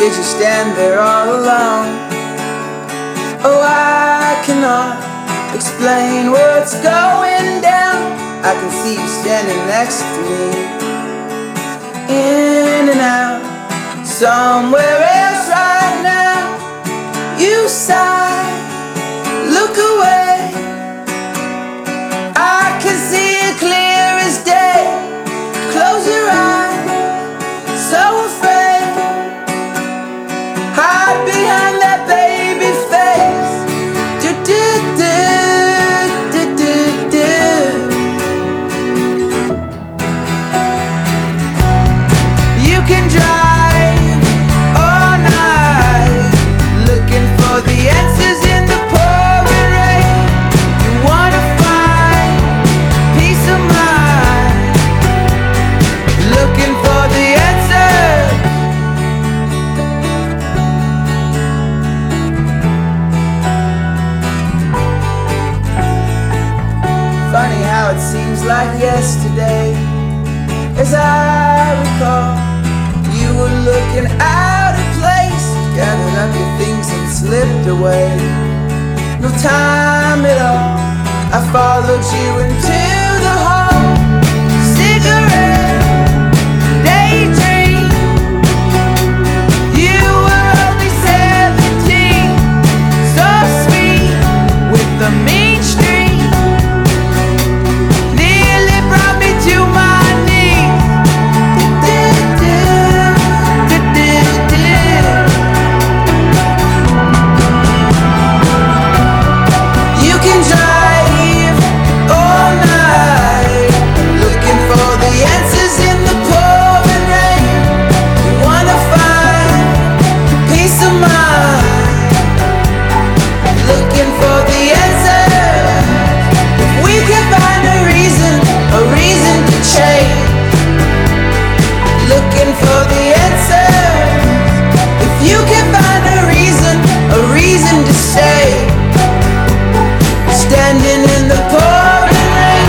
did you stand there all alone? Oh, I cannot explain what's going down. I can see you standing next to me, in and out, somewhere else right now. You sigh, look away. I can see it clear as day. Close your eyes, so afraid. Hide behind that baby face. Do do do do do do. You can drive all night, looking for the answers in the pouring rain. You wanna find peace of mind, looking for the answers. Funny how it seems like yesterday. As I recall, you were looking out of place, gathered up your things and slipped away. No time at all, I followed you into the hall. Cigarette, daydream. You were only 17, so sweet with the mean streak. Nearly brought me to my knees. You can drive all night, looking for the answers in the pouring rain. You wanna find peace of mind, looking for the answers. If we can find a reason to change, looking for the answers. If you can find a reason to stay, standing in the pouring rain.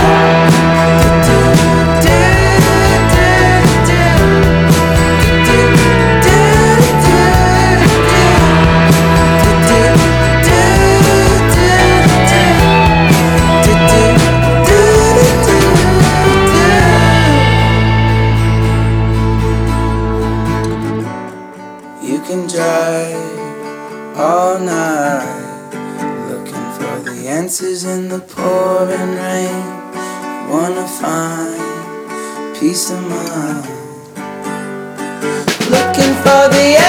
You can drive all night, looking for the answers in the pouring rain. Wanna find peace of mind, looking for the